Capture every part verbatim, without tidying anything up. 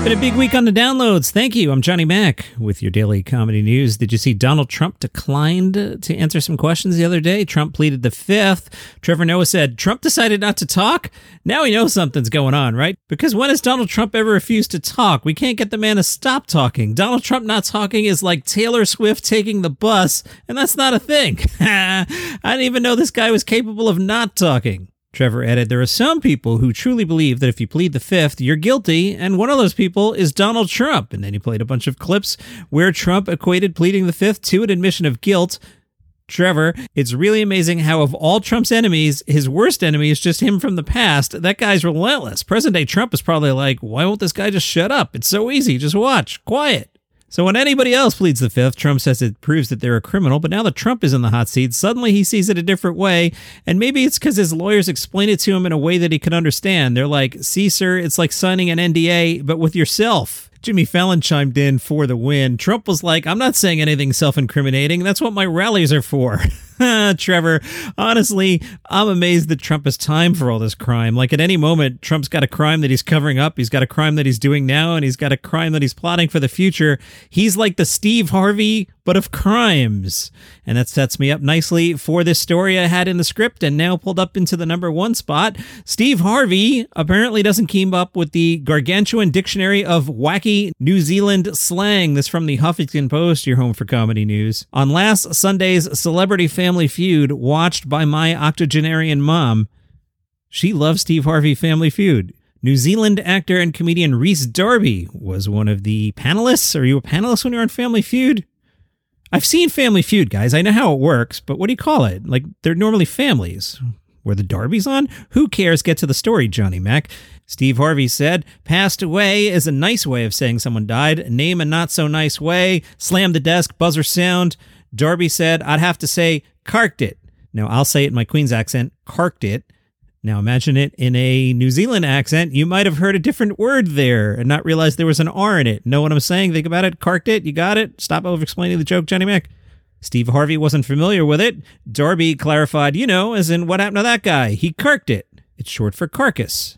Been a big week on the downloads. Thank you. I'm Johnny Mac with your daily comedy news. Did you see Donald Trump declined to answer some questions the other day? Trump pleaded the fifth. Trevor Noah said, Trump decided not to talk? Now we know something's going on, right? Because when has Donald Trump ever refused to talk? We can't get the man to stop talking. Donald Trump not talking is like Taylor Swift taking the bus, and that's not a thing. I didn't even know this guy was capable of not talking. Trevor added, there are some people who truly believe that if you plead the fifth, you're guilty, and one of those people is Donald Trump. And then he played a bunch of clips where Trump equated pleading the fifth to an admission of guilt. Trevor, it's really amazing how of all Trump's enemies, his worst enemy is just him from the past. That guy's relentless. Present-day Trump is probably like, why won't this guy just shut up? It's so easy. Just watch. Quiet. So when anybody else pleads the fifth, Trump says it proves that they're a criminal, but now that Trump is in the hot seat, suddenly he sees it a different way, and maybe it's because his lawyers explain it to him in a way that he can understand. They're like, see, sir, it's like signing an N D A, but with yourself. Jimmy Fallon chimed in for the win. Trump was like, I'm not saying anything self-incriminating. That's what my rallies are for. Trevor, honestly, I'm amazed that Trump has time for all this crime. Like at any moment, Trump's got a crime that he's covering up. He's got a crime that he's doing now, and he's got a crime that he's plotting for the future. He's like the Steve Harvey, but of crimes. And that sets me up nicely for this story I had in the script and now pulled up into the number one spot. Steve Harvey apparently doesn't keep up with the gargantuan dictionary of wacky New Zealand slang. This from the Huffington Post, your home for comedy news. On last Sunday's Celebrity Family Feud, watched by my octogenarian mom, she loves Steve Harvey Family Feud. New Zealand actor and comedian Rhys Darby was one of the panelists. Are you a panelist when you're on Family Feud? I've seen Family Feud, guys. I know how it works, but what do you call it? Like, they're normally families. Were the Darbys on? Who cares? Get to the story, Johnny Mac. Steve Harvey said, passed away is a nice way of saying someone died. Name a not so nice way. Slam the desk, buzzer sound. Darby said, I'd have to say, carked it. Now, I'll say it in my Queen's accent, carked it. Now, imagine it in a New Zealand accent. You might have heard a different word there and not realized there was an R in it. Know what I'm saying? Think about it. Carked it. You got it? Stop over-explaining the joke, Johnny Mac. Steve Harvey wasn't familiar with it. Darby clarified, you know, as in what happened to that guy? He carked it. It's short for carcass.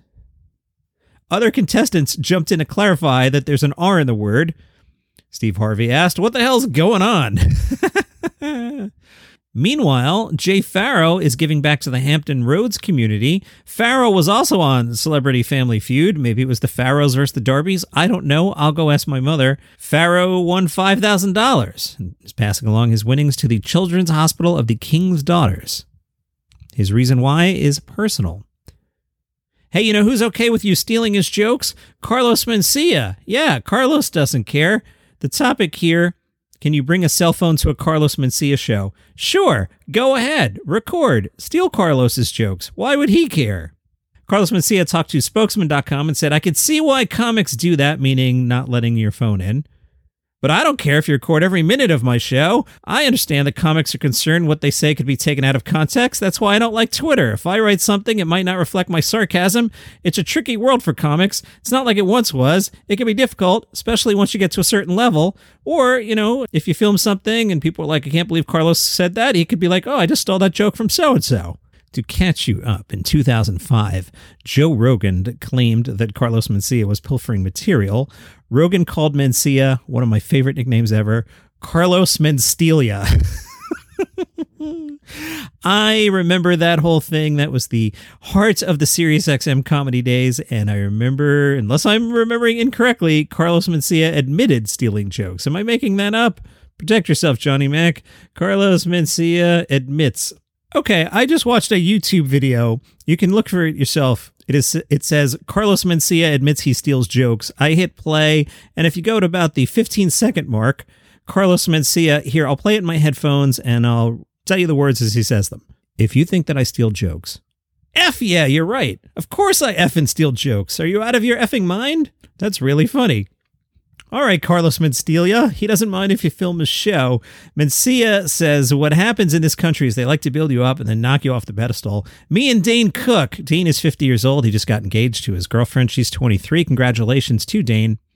Other contestants jumped in to clarify that there's an R in the word. Steve Harvey asked, what the hell's going on? Meanwhile, Jay Farrow is giving back to the Hampton Roads community. Farrow was also on Celebrity Family Feud. Maybe it was the Farrows versus the Darbys. I don't know. I'll go ask my mother. Farrow won five thousand dollars and is passing along his winnings to the Children's Hospital of the King's Daughters. His reason why is personal. Hey, you know who's okay with you stealing his jokes? Carlos Mencia. Yeah, Carlos doesn't care. The topic here, can you bring a cell phone to a Carlos Mencia show? Sure, go ahead, record, steal Carlos's jokes. Why would he care? Carlos Mencia talked to spokesman dot com and said, I could see why comics do that, meaning not letting your phone in. But I don't care if you record every minute of my show. I understand that comics are concerned what they say could be taken out of context. That's why I don't like Twitter. If I write something, it might not reflect my sarcasm. It's a tricky world for comics. It's not like it once was. It can be difficult, especially once you get to a certain level. Or, you know, if you film something and people are like, I can't believe Carlos said that, he could be like, oh, I just stole that joke from so-and-so. To catch you up, in two thousand five, Joe Rogan claimed that Carlos Mencia was pilfering material. Rogan called Mencia, one of my favorite nicknames ever, Carlos Menstelia. I remember that whole thing. That was the heart of the SiriusXM comedy days, and I remember, unless I'm remembering incorrectly, Carlos Mencia admitted stealing jokes. Am I making that up? Protect yourself, Johnny Mac. Carlos Mencia admits. Okay, I just watched a YouTube video. You can look for it yourself. It is. It says, Carlos Mencia admits he steals jokes. I hit play, and if you go to about the fifteen second mark, Carlos Mencia, here, I'll play it in my headphones, and I'll tell you the words as he says them. If you think that I steal jokes. F yeah, you're right. Of course I effing steal jokes. Are you out of your effing mind? That's really funny. All right, Carlos Menstelia, he doesn't mind if you film his show. Mencia says, what happens in this country is they like to build you up and then knock you off the pedestal. Me and Dane Cook. Dane is fifty years old. He just got engaged to his girlfriend. She's twenty-three. Congratulations to Dane.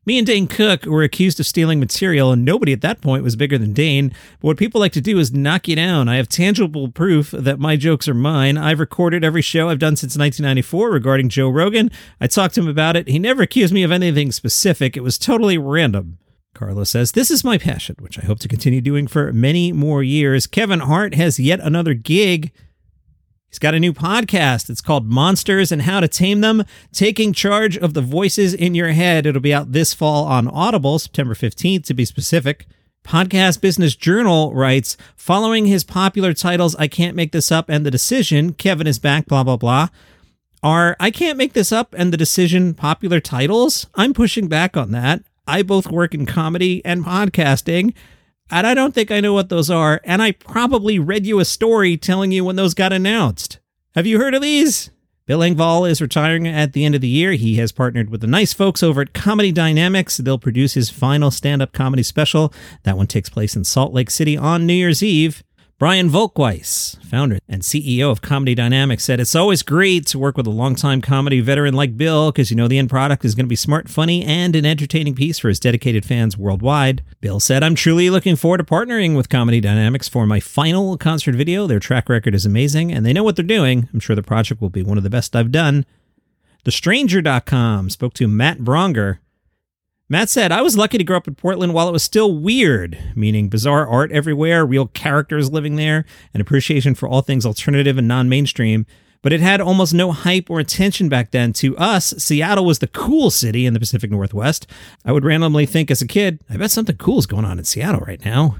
Me and Dane Cook were accused of stealing material, and nobody at that point was bigger than Dane. But what people like to do is knock you down. I have tangible proof that my jokes are mine. I've recorded every show I've done since nineteen ninety-four regarding Joe Rogan. I talked to him about it. He never accused me of anything specific. It was totally random. Carlos says, this is my passion, which I hope to continue doing for many more years. Kevin Hart has yet another gig. He's got a new podcast. It's called Monsters and How to Tame Them, Taking Charge of the Voices in Your Head. It'll be out this fall on Audible, September fifteenth to be specific. Podcast Business Journal writes, following his popular titles, I Can't Make This Up and The Decision, Kevin is back, blah, blah, blah. Are I Can't Make This Up and The Decision popular titles? I'm pushing back on that. I both work in comedy and podcasting, and I don't think I know what those are, and I probably read you a story telling you when those got announced. Have you heard of these? Bill Engvall is retiring at the end of the year. He has partnered with the nice folks over at Comedy Dynamics. They'll produce his final stand-up comedy special. That one takes place in Salt Lake City on New Year's Eve. Brian Volkweiss, founder and C E O of Comedy Dynamics, said, it's always great to work with a longtime comedy veteran like Bill because you know the end product is going to be smart, funny, and an entertaining piece for his dedicated fans worldwide. Bill said, I'm truly looking forward to partnering with Comedy Dynamics for my final concert video. Their track record is amazing, and they know what they're doing. I'm sure the project will be one of the best I've done. The Stranger dot com spoke to Matt Bronger. Matt said, I was lucky to grow up in Portland while it was still weird, meaning bizarre art everywhere, real characters living there, and appreciation for all things alternative and non-mainstream. But it had almost no hype or attention back then. To us, Seattle was the cool city in the Pacific Northwest. I would randomly think as a kid, I bet something cool is going on in Seattle right now.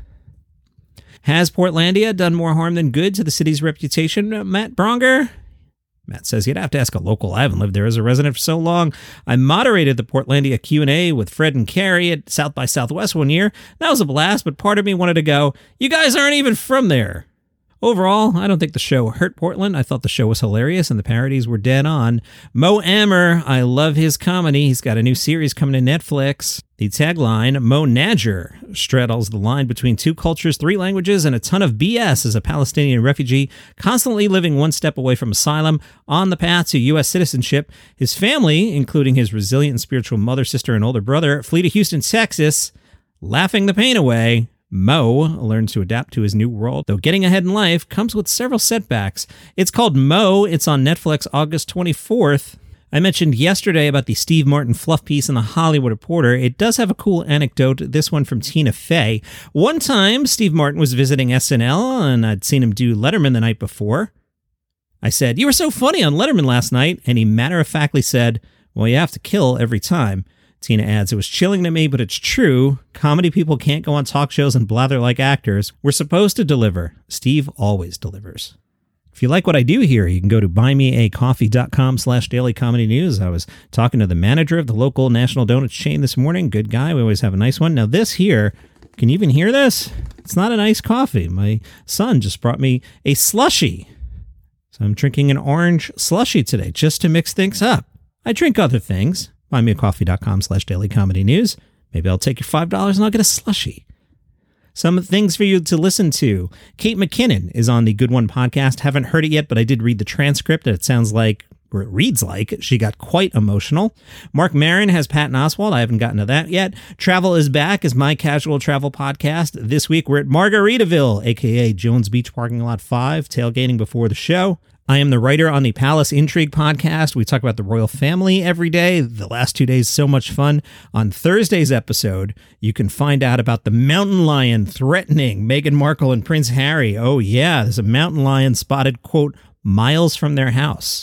Has Portlandia done more harm than good to the city's reputation, Matt Bronger? Matt says, you'd have to ask a local. I haven't lived there as a resident for so long. I moderated the Portlandia Q and A with Fred and Carrie at South by Southwest one year. That was a blast, but part of me wanted to go, you guys aren't even from there. Overall, I don't think the show hurt Portland. I thought the show was hilarious and the parodies were dead on. Mo Amer, I love his comedy. He's got a new series coming to Netflix. The tagline, Mo Nadger, straddles the line between two cultures, three languages, and a ton of B S as a Palestinian refugee, constantly living one step away from asylum, on the path to U S citizenship. His family, including his resilient and spiritual mother, sister, and older brother, flee to Houston, Texas, laughing the pain away. Mo learns to adapt to his new world, though getting ahead in life comes with several setbacks. It's called Mo. It's on Netflix August twenty-fourth. I mentioned yesterday about the Steve Martin fluff piece in The Hollywood Reporter. It does have a cool anecdote, this one from Tina Fey. One time, Steve Martin was visiting S N L, and I'd seen him do Letterman the night before. I said, you were so funny on Letterman last night, and he matter-of-factly said, well, you have to kill every time. Tina adds, it was chilling to me, but it's true. Comedy people can't go on talk shows and blather like actors. We're supposed to deliver. Steve always delivers. If you like what I do here, you can go to buymeacoffee.com slash daily comedy news. I was talking to the manager of the local National Donuts chain this morning. Good guy. We always have a nice one. Now this here, can you even hear this? It's not a nice coffee. My son just brought me a slushie. So I'm drinking an orange slushie today just to mix things up. I drink other things. buymeacoffee.com slash daily comedy news. Maybe I'll take your five dollars and I'll get a slushie. Some things for you to listen to. Kate McKinnon is on the Good One podcast. Haven't heard it yet, but I did read the transcript. And it sounds like, or it reads like, she got quite emotional. Mark Maron has Patton Oswalt. I haven't gotten to that yet. Travel is Back is my casual travel podcast. This week we're at Margaritaville, a k a. Jones Beach Parking Lot five, tailgating before the show. I am the writer on the Palace Intrigue podcast. We talk about the royal family every day. The last two days, so much fun. On Thursday's episode, you can find out about the mountain lion threatening Meghan Markle and Prince Harry. Oh, yeah, there's a mountain lion spotted, quote, miles from their house.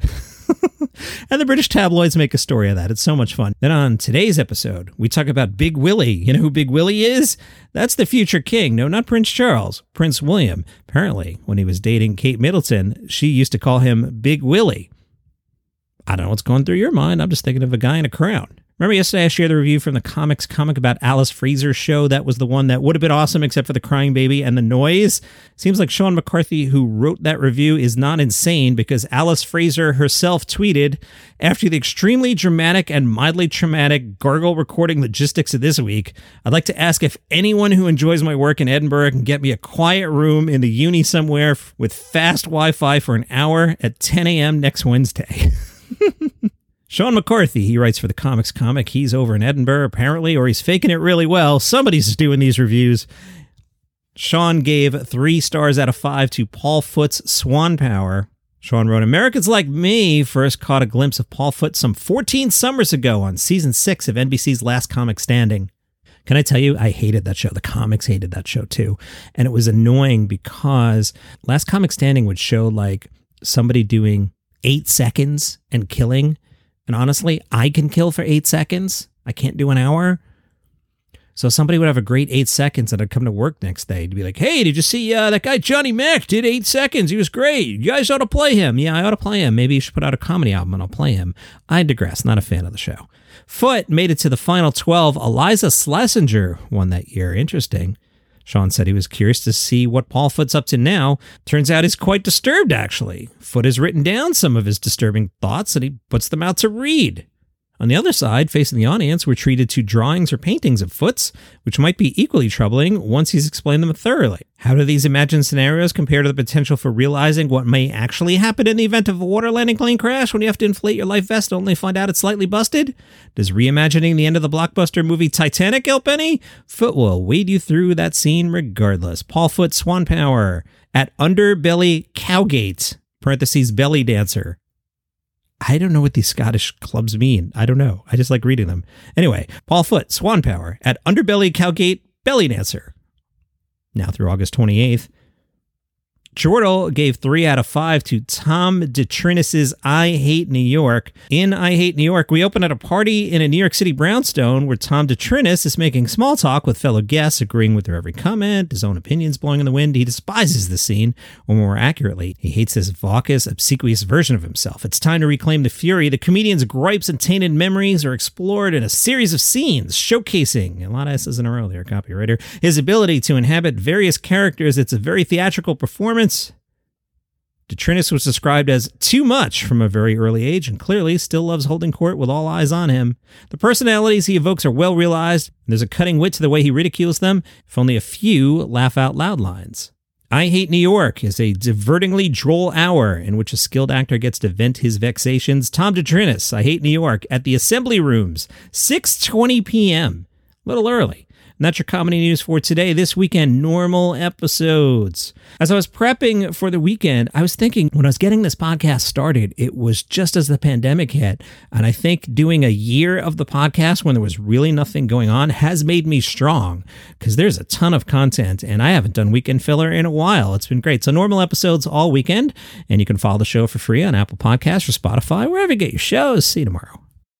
And the British tabloids make a story of that. It's so much fun. Then on today's episode, we talk about Big Willie. You know who Big Willie is? That's the future king. No, not Prince Charles. Prince William. Apparently, when he was dating Kate Middleton, she used to call him Big Willie. I don't know what's going through your mind. I'm just thinking of a guy in a crown. Remember yesterday I shared the review from the Comics comic about Alice Fraser's show? That was the one that would have been awesome except for the crying baby and the noise. Seems like Sean McCarthy, who wrote that review, is not insane because Alice Fraser herself tweeted, after the extremely dramatic and mildly traumatic gargle recording logistics of this week, I'd like to ask if anyone who enjoys my work in Edinburgh can get me a quiet room in the uni somewhere with fast Wi-Fi for an hour at ten a.m. next Wednesday. Sean McCarthy, he writes for the Comics Comic. He's over in Edinburgh, apparently, or he's faking it really well. Somebody's doing these reviews. Sean gave three stars out of five to Paul Foot's Swan Power. Sean wrote, Americans like me first caught a glimpse of Paul Foot some fourteen summers ago on season six of N B C's Last Comic Standing. Can I tell you, I hated that show. The comics hated that show too. And it was annoying because Last Comic Standing would show like somebody doing eight seconds and killing. And honestly, I can kill for eight seconds. I can't do an hour. So somebody would have a great eight seconds and I'd come to work next day to be like, hey, did you see uh, that guy Johnny Mac did eight seconds? He was great. You guys ought to play him. Yeah, I ought to play him. Maybe you should put out a comedy album and I'll play him. I digress. Not a fan of the show. Foot made it to the final twelve. Eliza Schlesinger won that year. Interesting. Sean said he was curious to see what Paul Foot's up to now. Turns out he's quite disturbed, actually. Foot has written down some of his disturbing thoughts and he puts them out to read. On the other side, facing the audience, we're treated to drawings or paintings of Foot's, which might be equally troubling once he's explained them thoroughly. How do these imagined scenarios compare to the potential for realizing what may actually happen in the event of a water landing plane crash when you have to inflate your life vest and only find out it's slightly busted? Does reimagining the end of the blockbuster movie Titanic help any? Foot will wade you through that scene regardless. Paul Foot, Swan Power, at Underbelly Cowgate, parentheses belly dancer. I don't know what these Scottish clubs mean. I don't know. I just like reading them. Anyway, Paul Foot, Swan Power, at Underbelly Cowgate Belly Dancer. Now through August twenty-eighth. Jordal gave three out of five to Tom DeTrinis's I Hate New York. In I Hate New York, we open at a party in a New York City brownstone where Tom DeTrinis is making small talk with fellow guests, agreeing with their every comment, his own opinions blowing in the wind. He despises the scene, or more accurately, he hates this vacuous, obsequious version of himself. It's time to reclaim the fury. The comedian's gripes and tainted memories are explored in a series of scenes, showcasing, a lot of S's in a row there, copywriter, his ability to inhabit various characters. It's a very theatrical performance. DeTrinis was described as too much from a very early age and clearly still loves holding court with all eyes on him. The personalities he evokes are well realized, and there's a cutting wit to the way he ridicules them, if only a few laugh out loud lines. I Hate New York is a divertingly droll hour in which a skilled actor gets to vent his vexations. Tom DeTrinis, I Hate New York, at the Assembly Rooms, six twenty p.m. A little early. And that's your comedy news for today. This weekend, normal episodes. As I was prepping for the weekend, I was thinking when I was getting this podcast started, it was just as the pandemic hit. And I think doing a year of the podcast when there was really nothing going on has made me strong because there's a ton of content and I haven't done weekend filler in a while. It's been great. So normal episodes all weekend, and you can follow the show for free on Apple Podcasts or Spotify, wherever you get your shows. See you tomorrow.